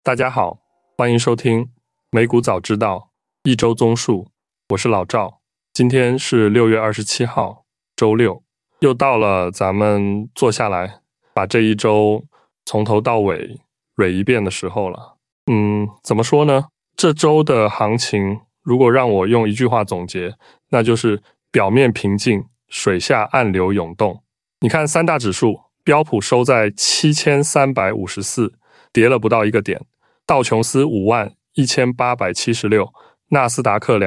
大家好，欢迎收听美股早知道一周综述，我是老赵。今天是6月27号，周六，又到了咱们坐下来把这一周从头到尾捋一遍的时候了。怎么说呢？这周的行情如果让我用一句话总结，那就是表面平静，水下暗流涌动。你看三大指数，标普收在7354，跌了不到1个点，道琼斯51876，纳斯达克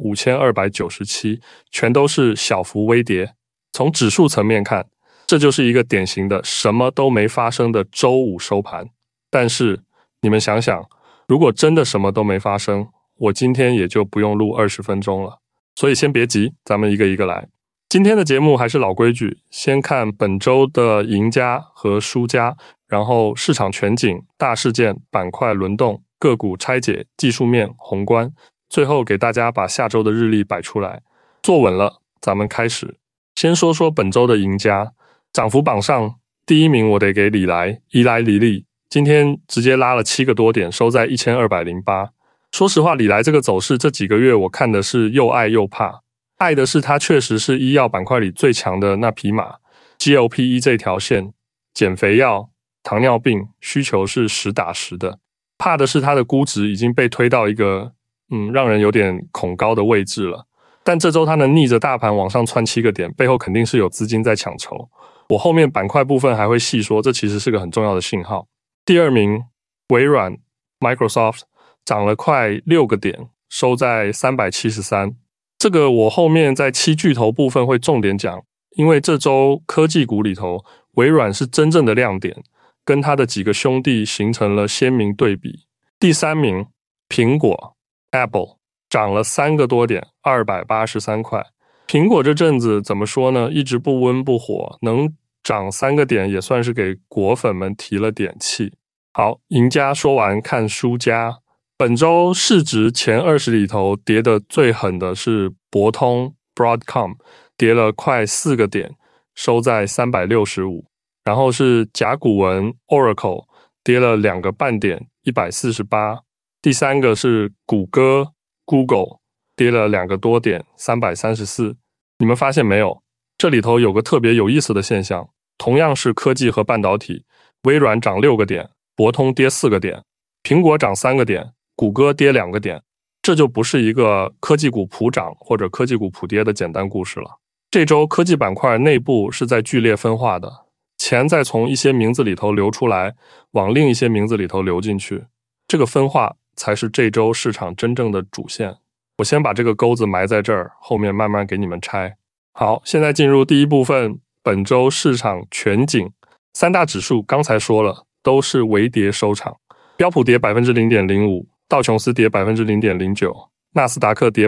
25297，全都是小幅微跌。从指数层面看，这就是一个典型的什么都没发生的周五收盘。但是你们想想，如果真的什么都没发生，我今天也就不用录20分钟了。所以先别急，咱们一个一个来。今天的节目还是老规矩，先看本周的赢家和输家，然后市场全景、大事件、板块轮动、个股拆解、技术面、宏观，最后给大家把下周的日历摆出来。坐稳了，咱们开始。先说说本周的赢家，涨幅榜上第一名我得给伊莱里利，今天直接拉了7个多点，收在1208。说实话，里莱这个走势这几个月我看的是又爱又怕。爱的是它确实是医药板块里最强的那匹马， GLP-1 这条线，减肥药、糖尿病需求是实打实的。怕的是它的估值已经被推到一个让人有点恐高的位置了。但这周它能逆着大盘往上窜7个点，背后肯定是有资金在抢筹。我后面板块部分还会细说，这其实是个很重要的信号。第二名微软 Microsoft 涨了快6个点，收在373。这个我后面在7巨头部分会重点讲，因为这周科技股里头，微软是真正的亮点，跟它的几个兄弟形成了鲜明对比。第三名苹果 Apple 涨了3个多点，283块。苹果这阵子怎么说呢，一直不温不火，能涨3个点也算是给果粉们提了点气。好，赢家说完，看输家。本周市值前20里头跌得最狠的是博通 Broadcom， 跌了快4个点，收在365。然后是甲骨文 Oracle 跌了2个半点，148。第三个是谷歌 Google 跌了2个多点，334。你们发现没有？这里头有个特别有意思的现象，同样是科技和半导体，微软涨6个点，博通跌4个点，苹果涨3个点，谷歌跌2个点。这就不是一个科技股普涨或者科技股普跌的简单故事了。这周科技板块内部是在剧烈分化的，钱在从一些名字里头流出来，往另一些名字里头流进去，这个分化才是这周市场真正的主线。我先把这个钩子埋在这儿，后面慢慢给你们拆。好，现在进入第一部分，本周市场全景。三大指数刚才说了，都是微跌收场。标普跌 0.05%， 道琼斯跌 0.09%， 纳斯达克跌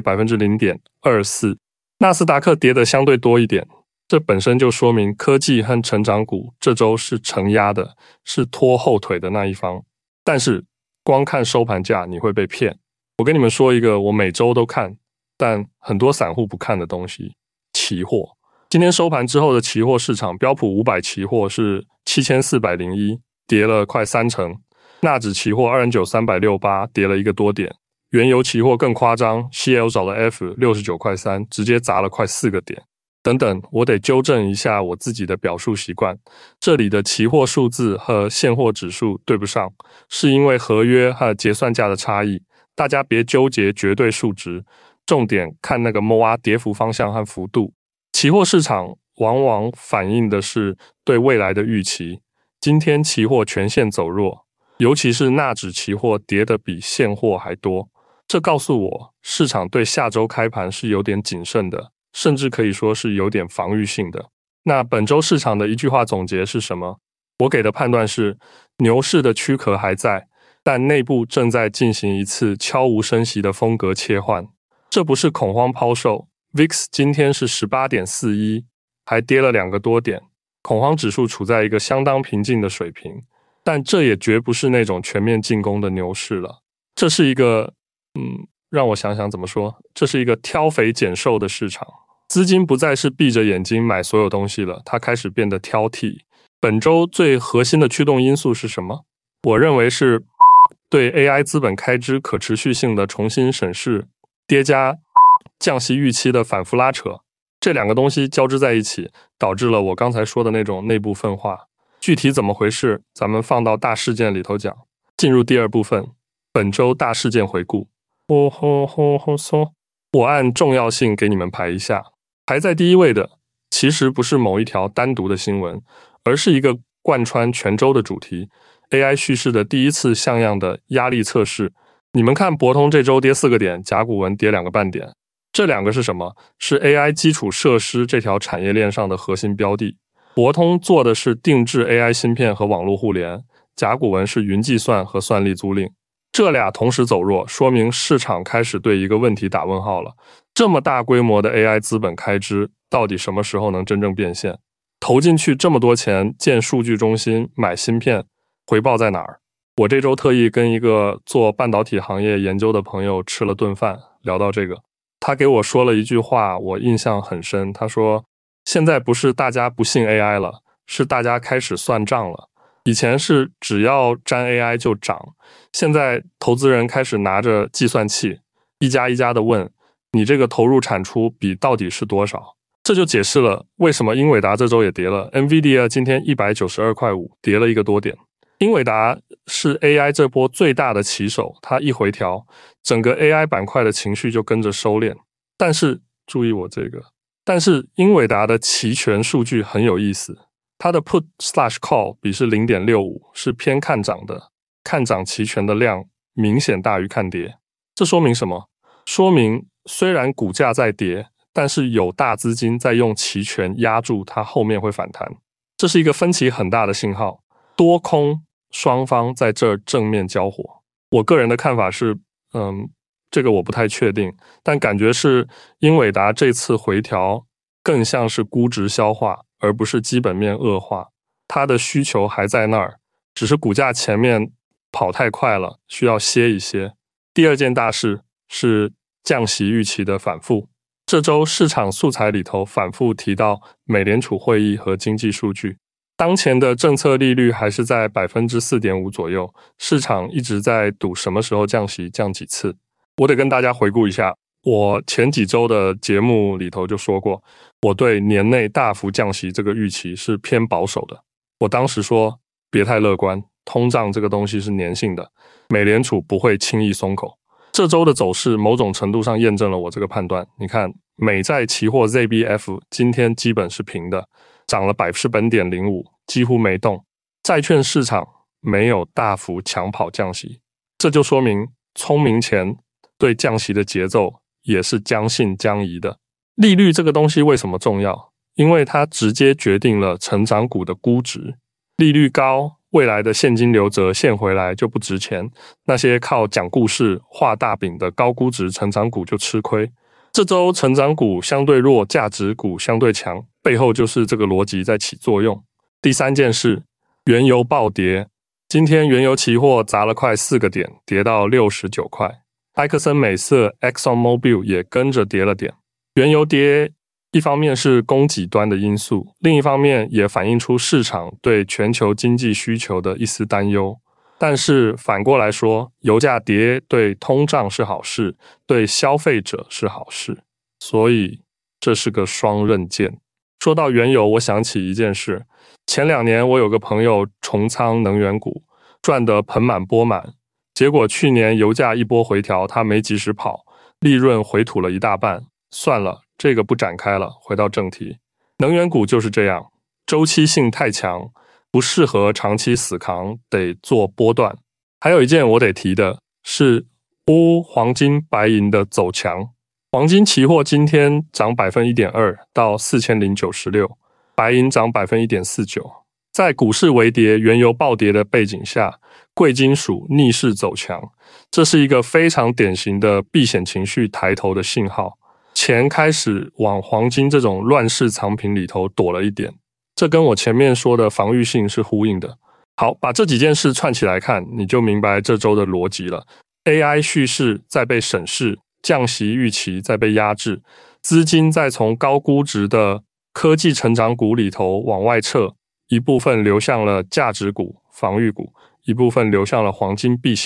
0.24%。 纳斯达克跌的相对多一点，这本身就说明科技和成长股这周是承压的，是拖后腿的那一方。但是光看收盘价你会被骗。我跟你们说一个我每周都看，但很多散户不看的东西，期货。今天收盘之后的期货市场，标普500期货是7401，跌了快30%。纳指期货29368，跌了1个多点。原油期货更夸张， CL 找了 F 69块3，直接砸了快4个点。等等，我得纠正一下我自己的表述习惯，这里的期货数字和现货指数对不上，是因为合约和结算价的差异，大家别纠结绝对数值，重点看那个 MOA 跌幅方向和幅度。期货市场往往反映的是对未来的预期，今天期货全线走弱，尤其是纳指期货跌得比现货还多，这告诉我市场对下周开盘是有点谨慎的，甚至可以说是有点防御性的。那本周市场的一句话总结是什么？我给的判断是，牛市的躯壳还在，但内部正在进行一次悄无声息的风格切换。这不是恐慌抛售， VIX 今天是 18.41， 还跌了2个多点，恐慌指数处在一个相当平静的水平，但这也绝不是那种全面进攻的牛市了。这是一个让我想想怎么说，这是一个挑肥拣瘦的市场。资金不再是闭着眼睛买所有东西了，它开始变得挑剔。本周最核心的驱动因素是什么？我认为是对 AI 资本开支可持续性的重新审视，叠加降息预期的反复拉扯，这两个东西交织在一起，导致了我刚才说的那种内部分化。具体怎么回事，咱们放到大事件里头讲。进入第二部分，本周大事件回顾。我按重要性给你们排一下，排在第一位的其实不是某一条单独的新闻，而是一个贯穿全周的主题， AI 叙事的第一次像样的压力测试。你们看博通这周跌4个点，甲骨文跌2个半点，这两个是什么？是 AI 基础设施这条产业链上的核心标的。博通做的是定制 AI 芯片和网络互联，甲骨文是云计算和算力租赁。这俩同时走弱，说明市场开始对一个问题打问号了。这么大规模的 AI 资本开支，到底什么时候能真正变现？投进去这么多钱建数据中心、买芯片，回报在哪儿？我这周特意跟一个做半导体行业研究的朋友吃了顿饭，聊到这个。他给我说了一句话，我印象很深。他说，现在不是大家不信 AI 了，是大家开始算账了。以前是只要沾 AI 就涨，现在投资人开始拿着计算器，一家一家的问，你这个投入产出比到底是多少？这就解释了为什么英伟达这周也跌了。NVIDIA 今天192.5块，跌了1个多点。英伟达是 AI 这波最大的棋手，它一回调，整个 AI 板块的情绪就跟着收敛。但是注意我这个，但是英伟达的期权数据很有意思，它的 put/call 比是 0.65， 是偏看涨的，看涨期权的量明显大于看跌。这说明什么？说明虽然股价在跌，但是有大资金在用期权压住它后面会反弹，这是一个分歧很大的信号。多空双方在这儿正面交火。我个人的看法是，这个我不太确定，但感觉是英伟达这次回调更像是估值消化，而不是基本面恶化。它的需求还在那儿，只是股价前面跑太快了，需要歇一歇。第二件大事是降息预期的反复。这周市场素材里头反复提到美联储会议和经济数据。当前的政策利率还是在 4.5% 左右，市场一直在赌什么时候降息，降几次。我得跟大家回顾一下，我前几周的节目里头就说过，我对年内大幅降息这个预期是偏保守的。我当时说别太乐观，通胀这个东西是粘性的，美联储不会轻易松口。这周的走势某种程度上验证了我这个判断。你看美债期货 ZBF 今天基本是平的，涨了0.05%，几乎没动。债券市场没有大幅抢跑降息，这就说明聪明钱对降息的节奏也是将信将疑的。利率这个东西为什么重要？因为它直接决定了成长股的估值。利率高，未来的现金流折现回来就不值钱，那些靠讲故事画大饼的高估值成长股就吃亏。这周成长股相对弱，价值股相对强，背后就是这个逻辑在起作用。第三件事，原油暴跌。今天原油期货砸了快4个点，跌到69块。埃克森美瑟 ExxonMobil 也跟着跌了点。原油跌，一方面是供给端的因素，另一方面也反映出市场对全球经济需求的一丝担忧。但是反过来说，油价跌对通胀是好事，对消费者是好事，所以这是个双刃剑。说到原油，我想起一件事，前2年我有个朋友重仓能源股，赚得盆满钵满，结果去年油价一波回调，他没及时跑，利润回吐了一大半。算了，这个不展开了，回到正题。能源股就是这样，周期性太强，不适合长期死扛，得做波段。还有一件我得提的是黄金白银的走强。黄金期货今天涨 1.2% 到 4096， 白银涨 1.49%。 在股市微跌、原油暴跌的背景下，贵金属逆势走强，这是一个非常典型的避险情绪抬头的信号。钱开始往黄金这种乱世藏品里头躲了一点，这跟我前面说的防御性是呼应的。好，把这几件事串起来看，你就明白这周的逻辑了。 AI 叙事在被审视，降息预期在被压制，资金在从高估值的科技成长股里头往外撤，一部分流向了价值股、防御股，一部分流向了黄金避险。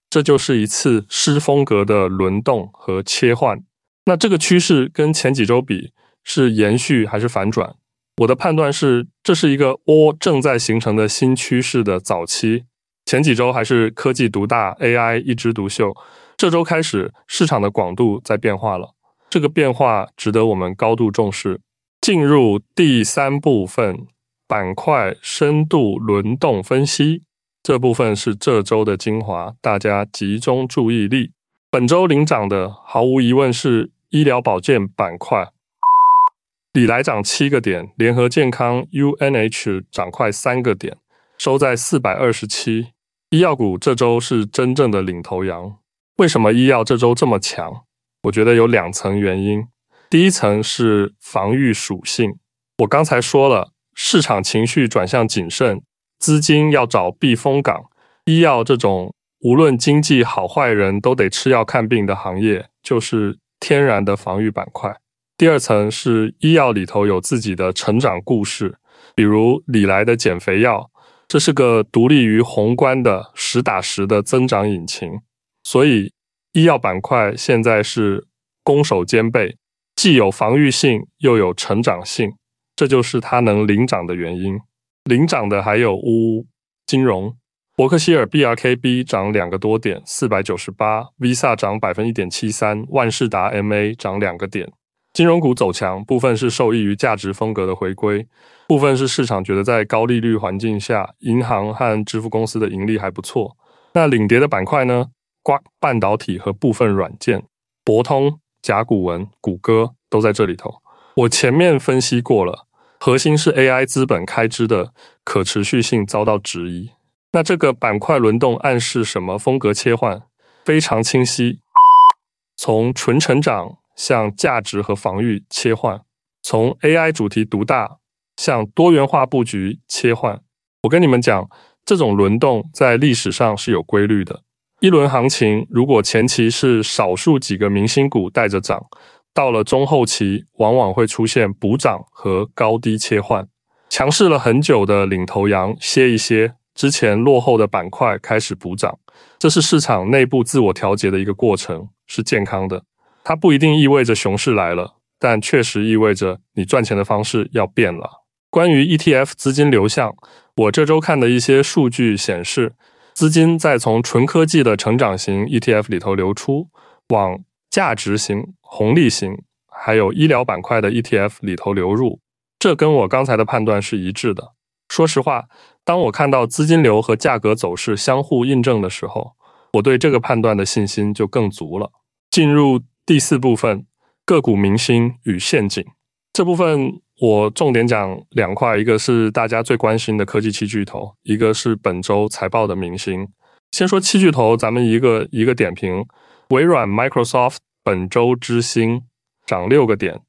这就是一次失风格的轮动和切换。那这个趋势跟前几周比是延续还是反转？我的判断是，这是一个正在形成的新趋势的早期。前几周还是科技独大 AI 一枝独秀，这周开始市场的广度在变化了，这个变化值得我们高度重视。进入第3部分，板块深度轮动分析，这部分是这周的精华，大家集中注意力。本周领涨的毫无疑问是医疗保健板块，礼来涨7个点，联合健康 UNH 涨快3个点，收在427。医药股这周是真正的领头羊。为什么医药这周这么强？我觉得有2层原因。第一层是防御属性，我刚才说了，市场情绪转向谨慎，资金要找避风港，医药这种无论经济好坏人都得吃药看病的行业，就是天然的防御板块。第二层是医药里头有自己的成长故事，比如礼来的减肥药，这是个独立于宏观的实打实的增长引擎。所以医药板块现在是攻守兼备，既有防御性又有成长性，这就是它能领涨的原因。领涨的还有金融，伯克希尔 BRKB 涨2个多点 498， Visa 涨 1.73%， 万事达 MA 涨2个点。金融股走强，部分是受益于价值风格的回归，部分是市场觉得在高利率环境下，银行和支付公司的盈利还不错。那领跌的板块呢？半导体和部分软件，博通、甲骨文、谷歌都在这里头。我前面分析过了，核心是 AI 资本开支的可持续性遭到质疑。那这个板块轮动暗示什么风格切换？非常清晰，从纯成长向价值和防御切换，从 AI 主题独大向多元化布局切换。我跟你们讲，这种轮动在历史上是有规律的。一轮行情如果前期是少数几个明星股带着涨，到了中后期往往会出现补涨和高低切换。强势了很久的领头羊歇一歇，之前落后的板块开始补涨，这是市场内部自我调节的一个过程，是健康的。它不一定意味着熊市来了，但确实意味着你赚钱的方式要变了。关于 ETF 资金流向，我这周看的一些数据显示，资金在从纯科技的成长型 ETF 里头流出，往价值型、红利型还有医疗板块的 ETF 里头流入，这跟我刚才的判断是一致的。说实话，当我看到资金流和价格走势相互印证的时候，我对这个判断的信心就更足了。进入第4部分，个股明星与陷阱。这部分我重点讲2块，一个是大家最关心的科技7巨头，一个是本周财报的明星。先说7巨头，咱们一个点评。微软 Microsoft 本周之星涨6个点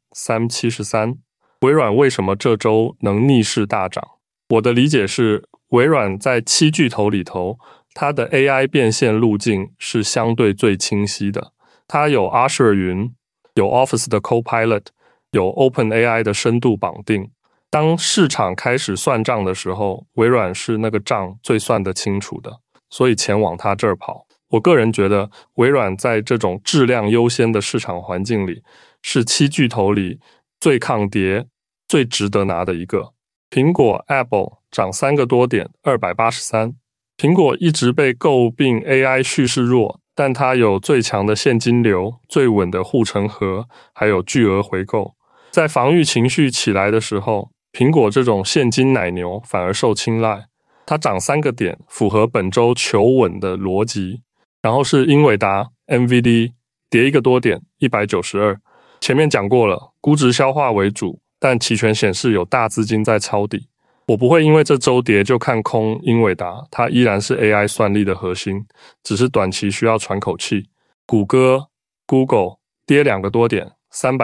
373。微软为什么这周能逆势大涨？我的理解是，微软在7巨头里头，它的 AI 变现路径是相对最清晰的。它有 Azure 云，有 Office 的 Copilot， 有 OpenAI 的深度绑定。当市场开始算账的时候，微软是那个账最算得清楚的，所以钱往它这儿跑。我个人觉得，微软在这种质量优先的市场环境里，是7巨头里最抗跌、最值得拿的一个。苹果 Apple 涨3个多点 283。苹果一直被诟病 AI 叙事弱，但它有最强的现金流、最稳的护城河，还有巨额回购。在防御情绪起来的时候，苹果这种现金奶牛反而受青睐。它涨3个点，符合本周求稳的逻辑。然后是英伟达 NVD 跌1个多点 192。前面讲过了，估值消化为主，但期权显示有大资金在抄底。我不会因为这周跌就看空英伟达，它依然是 AI 算力的核心，只是短期需要喘口气。谷歌 Google 跌2个多点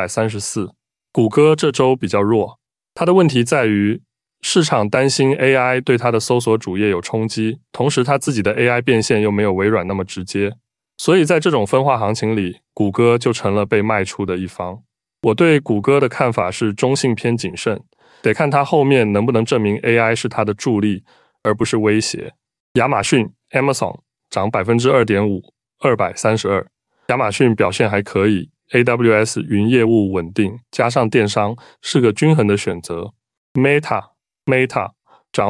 334。谷歌这周比较弱，它的问题在于市场担心 AI 对它的搜索主页有冲击，同时它自己的 AI 变现又没有微软那么直接，所以在这种分化行情里，谷歌就成了被卖出的一方。我对谷歌的看法是中性偏谨慎，得看它后面能不能证明 AI 是它的助力而不是威胁。亚马逊 Amazon 涨涨 2.5%， 232。亚马逊表现还可以， AWS 云业务稳定，加上电商是个均衡的选择。Meta 涨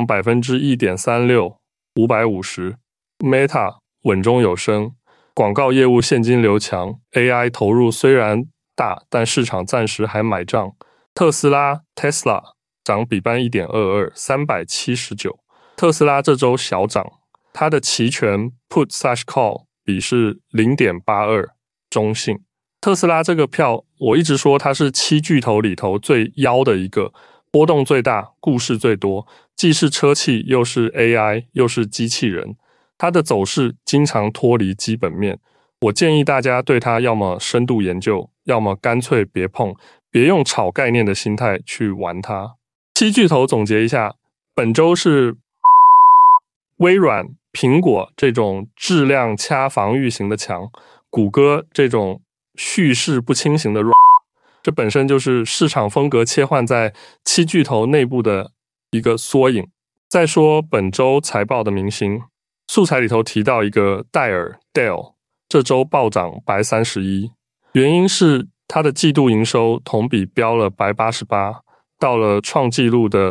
1.36%， 550。 Meta 稳中有升，广告业务现金流强， AI 投入虽然大，但市场暂时还买账。特斯拉 Tesla 涨比般 1.22%， 379。特斯拉这周小涨，它的期权 Put/Call 比是 0.82， 中性。特斯拉这个票我一直说它是7巨头里头最妖的一个，波动最大，故事最多，既是车企又是 AI 又是机器人，它的走势经常脱离基本面。我建议大家对它要么深度研究，要么干脆别碰，别用炒概念的心态去玩它。7巨头总结一下，本周是微软、苹果这种质量掐防御型的强，谷歌这种叙事不清型的弱，这本身就是市场风格切换在7巨头内部的一个缩影。再说本周财报的明星，素材里头提到一个戴尔 Dell， 这周暴涨 131%， 原因是它的季度营收同比飙了 188%， 到了创纪录的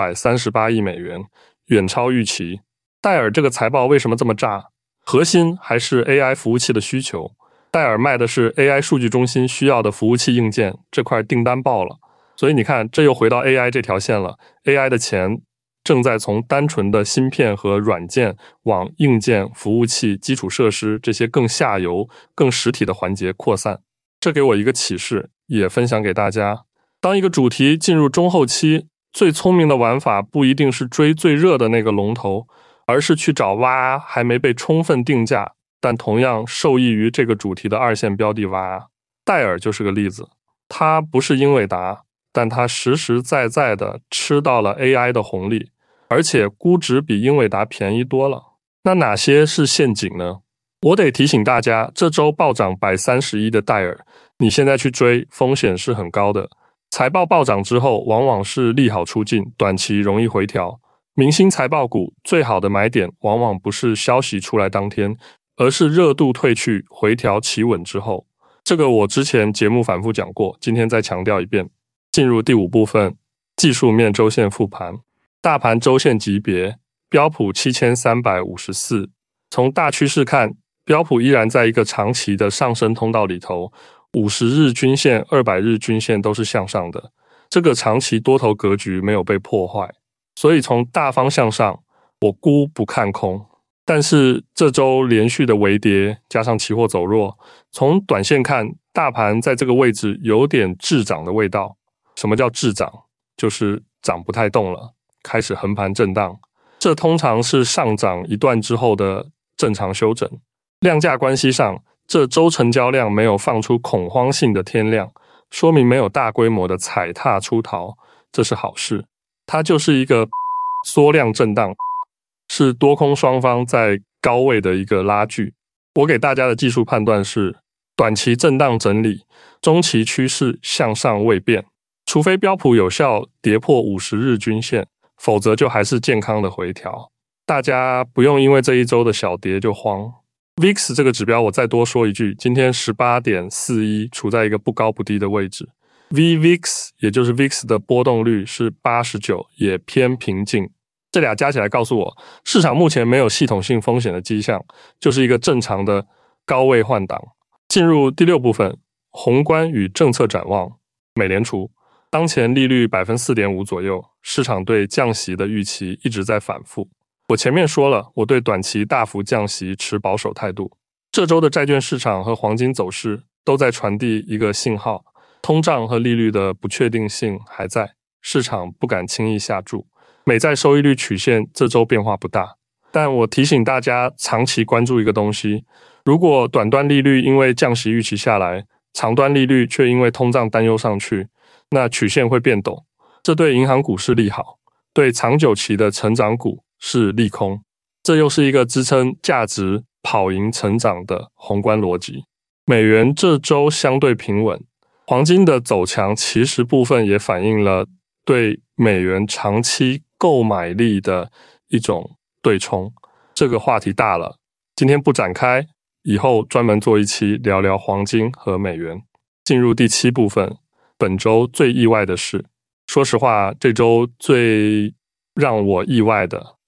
438亿美元，远超预期。戴尔这个财报为什么这么炸？核心还是 AI 服务器的需求。戴尔卖的是 AI 数据中心需要的服务器硬件，这块订单爆了。所以你看，这又回到 AI 这条线了。AI 的钱正在从单纯的芯片和软件往硬件、服务器、基础设施这些更下游、更实体的环节扩散。这给我一个启示，也分享给大家。当一个主题进入中后期，最聪明的玩法不一定是追最热的那个龙头，而是去找挖还没被充分定价，但同样受益于这个主题的二线标的挖。戴尔就是个例子，它不是英伟达，但它实实在在的吃到了 AI 的红利，而且估值比英伟达便宜多了。那哪些是陷阱呢？我得提醒大家，这周暴涨 131% 的戴尔，你现在去追，风险是很高的。财报暴涨之后，往往是利好出尽，短期容易回调。明星财报股最好的买点，往往不是消息出来当天，而是热度退去，回调企稳之后。这个我之前节目反复讲过，今天再强调一遍。进入第5部分，技术面周线复盘。大盘周线级别，标普7354。从大趋势看，标普依然在一个长期的上升通道里头，50日均线、200日均线都是向上的，这个长期多头格局没有被破坏。所以从大方向上，我估不看空。但是这周连续的微跌，加上期货走弱，从短线看，大盘在这个位置有点滞涨的味道。什么叫滞涨？就是涨不太动了，开始横盘震荡。这通常是上涨一段之后的正常修整。量价关系上，这周成交量没有放出恐慌性的天量，说明没有大规模的踩踏出逃，这是好事。它就是一个缩量震荡，是多空双方在高位的一个拉锯。我给大家的技术判断是，短期震荡整理，中期趋势向上未变，除非标普有效跌破50日均线，否则就还是健康的回调。大家不用因为这一周的小跌就慌。VIX 这个指标我再多说一句，今天 18.41 处在一个不高不低的位置。VVIX 也就是 VIX 的波动率是89，也偏平静。这俩加起来告诉我，市场目前没有系统性风险的迹象，就是一个正常的高位换挡。进入第6部分，宏观与政策展望。美联储当前利率 4.5% 左右，市场对降息的预期一直在反复。我前面说了，我对短期大幅降息持保守态度。这周的债券市场和黄金走势都在传递一个信号，通胀和利率的不确定性还在，市场不敢轻易下注。美债收益率曲线这周变化不大，但我提醒大家长期关注一个东西，如果短端利率因为降息预期下来，长端利率却因为通胀担忧上去，那曲线会变陡，这对银行股是利好，对长久期的成长股是利空。这又是一个支撑价值跑赢成长的宏观逻辑。美元这周相对平稳，黄金的走强其实部分也反映了对美元长期购买力的一种对冲。这个话题大了， 今天不展开，以后专门做一期聊聊黄金和美元。进入第7部分，本周最意外的事。说实话，这周最让我意外的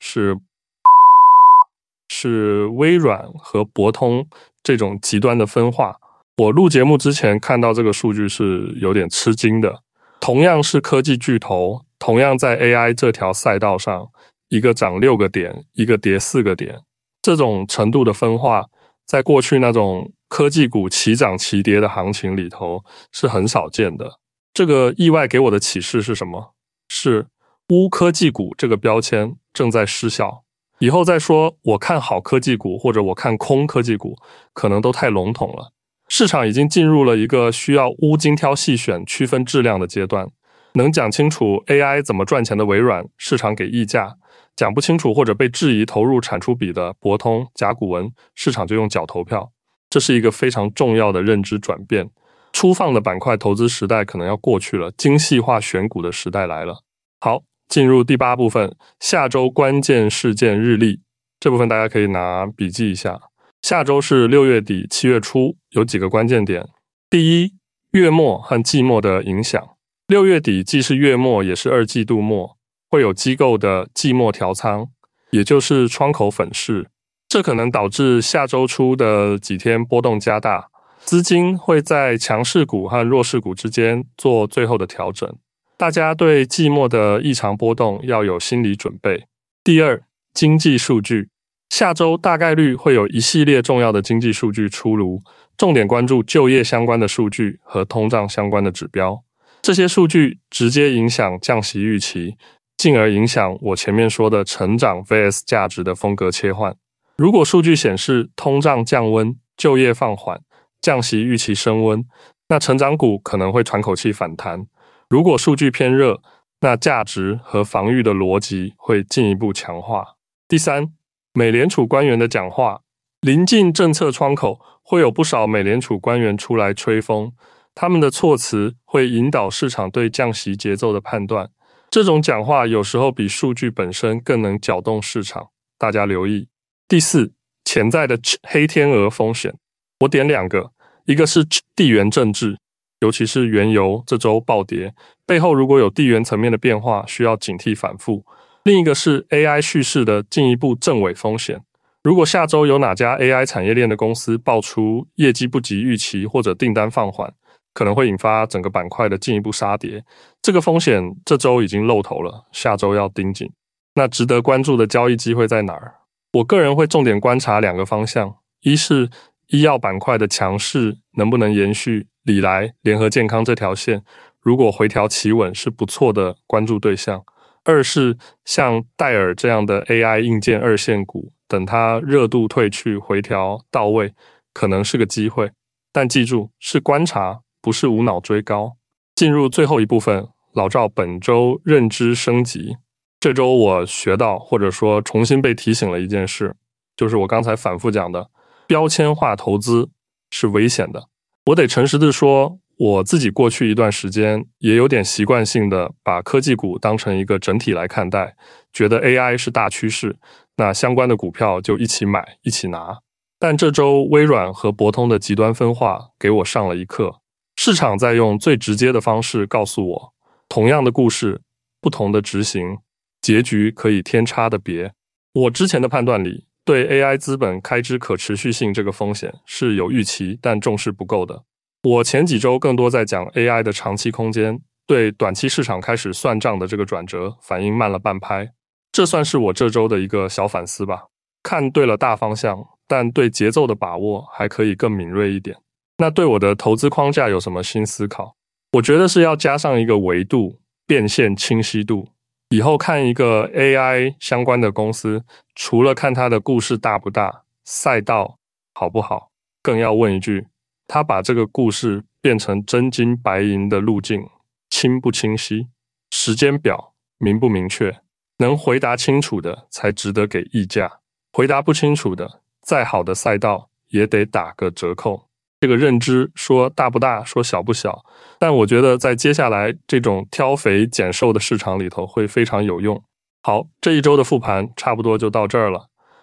是微软和博通这种极端的分化。我录节目之前看到这个数据是有点吃惊的。同样是科技巨头，同样在 AI 这条赛道上，一个涨6个点，一个跌4个点，这种程度的分化，在过去那种科技股齐涨齐跌的行情里头是很少见的。这个意外给我的启示是什么？是污科技股这个标签正在失效。以后再说我看好科技股或者我看空科技股，可能都太笼统了。市场已经进入了一个需要污精挑细选区分质量的阶段。能讲清楚 AI 怎么赚钱的微软，市场给溢价；讲不清楚或者被质疑投入产出比的博通、甲骨文，市场就用脚投票。这是一个非常重要的认知转变。粗放的板块投资时代可能要过去了，精细化选股的时代来了。好，进入第8部分，下周关键事件日历。这部分大家可以拿笔记一下。下周是6月底7月初，有几个关键点。第一，月末和季末的影响。6月底既是月末也是2季度末，会有机构的季末调仓，也就是窗口粉饰，这可能导致下周初的几天波动加大，资金会在强势股和弱势股之间做最后的调整。大家对季末的异常波动要有心理准备。第二，经济数据。下周大概率会有一系列重要的经济数据出炉，重点关注就业相关的数据和通胀相关的指标。这些数据直接影响降息预期，进而影响我前面说的成长 vs 价值的风格切换。如果数据显示通胀降温，就业放缓，降息预期升温，那成长股可能会喘口气反弹。如果数据偏热，那价值和防御的逻辑会进一步强化。第三，美联储官员的讲话。临近政策窗口，会有不少美联储官员出来吹风，他们的措辞会引导市场对降息节奏的判断。这种讲话有时候比数据本身更能搅动市场，大家留意。第四，潜在的黑天鹅风险。我点2个，一个是地缘政治，尤其是原油这周暴跌，背后如果有地缘层面的变化，需要警惕反复。另一个是 AI 叙事的进一步正伪风险。如果下周有哪家 AI 产业链的公司爆出业绩不及预期或者订单放缓，可能会引发整个板块的进一步杀跌。这个风险这周已经露头了，下周要盯紧。那值得关注的交易机会在哪儿？我个人会重点观察2个方向，一是医药板块的强势能不能延续，礼来、联合健康这条线如果回调企稳是不错的关注对象。二是像戴尔这样的 AI 硬件2线股，等它热度退去，回调到位，可能是个机会。但记住，是观察，不是无脑追高。进入最后一部分，老赵本周认知升级。这周我学到，或者说重新被提醒了一件事，就是我刚才反复讲的，标签化投资是危险的。我得诚实地说，我自己过去一段时间也有点习惯性的把科技股当成一个整体来看待，觉得 AI 是大趋势，那相关的股票就一起买一起拿。但这周微软和博通的极端分化给我上了一课，市场在用最直接的方式告诉我，同样的故事，不同的执行，结局可以天差的别。我之前的判断里，对 AI 资本开支可持续性这个风险是有预期，但重视不够的。我前几周更多在讲 AI 的长期空间，对短期市场开始算账的这个转折反应慢了半拍，这算是我这周的一个小反思吧。看对了大方向，但对节奏的把握还可以更敏锐一点。那对我的投资框架有什么新思考？我觉得是要加上一个维度，变现清晰度。以后看一个 AI 相关的公司，除了看它的故事大不大，赛道好不好，更要问一句，他把这个故事变成真金白银的路径清不清晰，时间表明不明确，能回答清楚的才值得给溢价，回答不清楚的，再好的赛道也得打个折扣。这个认知说大不大，说小不小，但我觉得在接下来这种挑肥拣瘦的市场里头会非常有用。好，这一周的复盘差不多就到这儿了。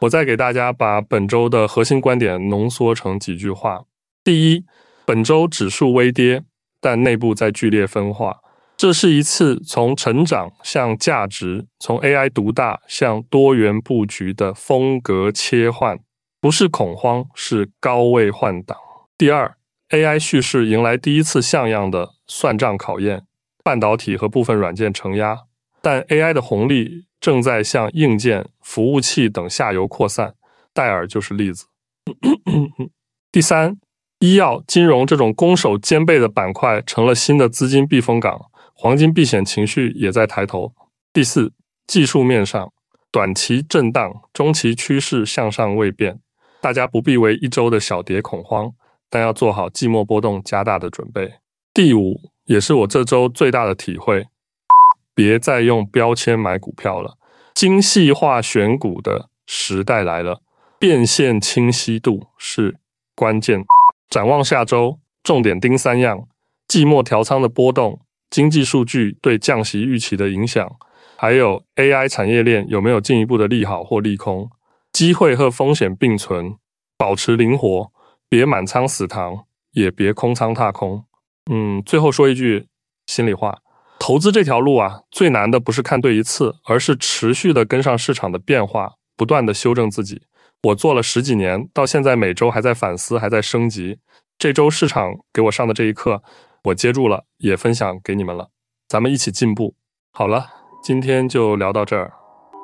我再给大家把本周的核心观点浓缩成几句话。第一，本周指数微跌，但内部在剧烈分化。这是一次从成长向价值，从 AI 独大向多元布局的风格切换，不是恐慌，是高位换挡。第二， AI 叙事迎来第一次像样的算账考验，半导体和部分软件承压，但 AI 的红利正在向硬件、服务器等下游扩散，戴尔就是例子。第三，医药、金融这种攻守兼备的板块成了新的资金避风港，黄金避险情绪也在抬头。第四，技术面上，短期震荡，中期趋势向上未变，大家不必为一周的小跌恐慌，但要做好季末波动加大的准备。第五，也是我这周最大的体会，别再用标签买股票了，精细化选股的时代来了，变现清晰度是关键。展望下周，重点盯三样：季末调仓的波动，经济数据对降息预期的影响，还有 AI 产业链有没有进一步的利好或利空，机会和风险并存，保持灵活，别满仓死扛，也别空仓踏空。最后说一句心里话，投资这条路啊，最难的不是看对一次，而是持续的跟上市场的变化，不断的修正自己。我做了10几年，到现在每周还在反思，还在升级。这周市场给我上的这一课，我接住了，也分享给你们了，咱们一起进步。好了，今天就聊到这儿。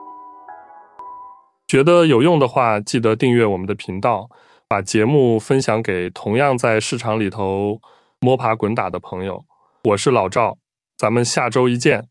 觉得有用的话，记得订阅我们的频道，把节目分享给同样在市场里头摸爬滚打的朋友。我是老赵，咱们下周一见。